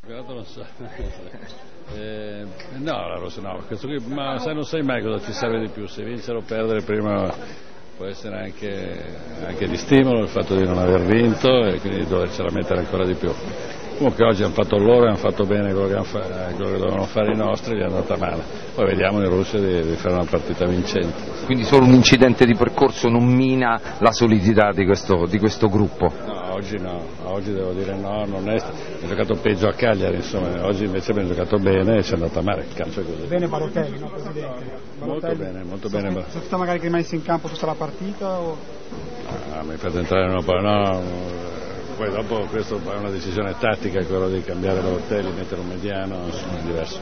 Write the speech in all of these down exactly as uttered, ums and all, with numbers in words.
campionato non so. eh, no, la Rosa no, questo qui, ma sai, non sai mai cosa ci serve di più, se vincere o perdere prima può essere anche, anche di stimolo il fatto di non aver vinto e quindi dovercela mettere ancora di più. Comunque oggi hanno fatto loro e hanno fatto bene quello che, fa, quello che dovevano fare i nostri, gli è andata male. Poi vediamo in Russia di, di fare una partita vincente. Quindi solo un incidente di percorso non mina la solidità di questo, di questo gruppo? No, oggi no, oggi devo dire no, non è, è giocato peggio a Cagliari, insomma, oggi invece abbiamo giocato bene e ci è andata male, il calcio è così. Bene Balotelli, no Presidente? Molto bene, molto bene. Sei stato magari che rimanesse in campo tutta la partita? O... No, mi fate entrare in una palla, no. Poi dopo questo è una decisione tattica, quello di cambiare Balotelli, mettere un mediano, insomma è diverso.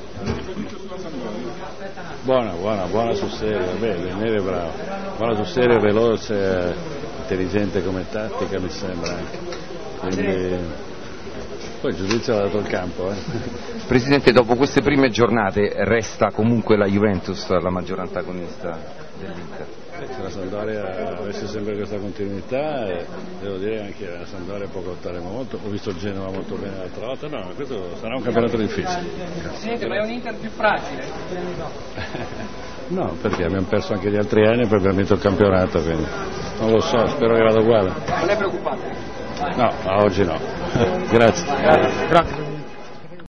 Buona, buona, buona sul serio, bene, Neri è bravo, buona sul serio, veloce, intelligente come tattica mi sembra anche. Quindi... Poi il giudizio ha dato il campo. Eh. Presidente, dopo queste prime giornate resta comunque la Juventus la maggior antagonista dell'Inter? Se la Sampdoria avesse sempre questa continuità, eh, devo dire anche che la Sampdoria può lottare molto, ho visto il Genova molto bene l'altra volta, no, questo sarà un campionato difficile. Presidente, ma è un Inter più fragile? No, perché abbiamo perso anche gli altri anni e poi abbiamo vinto il campionato, quindi non lo so, spero che vada uguale. Non è preoccupante? No, a oggi no. Grazie. Grazie.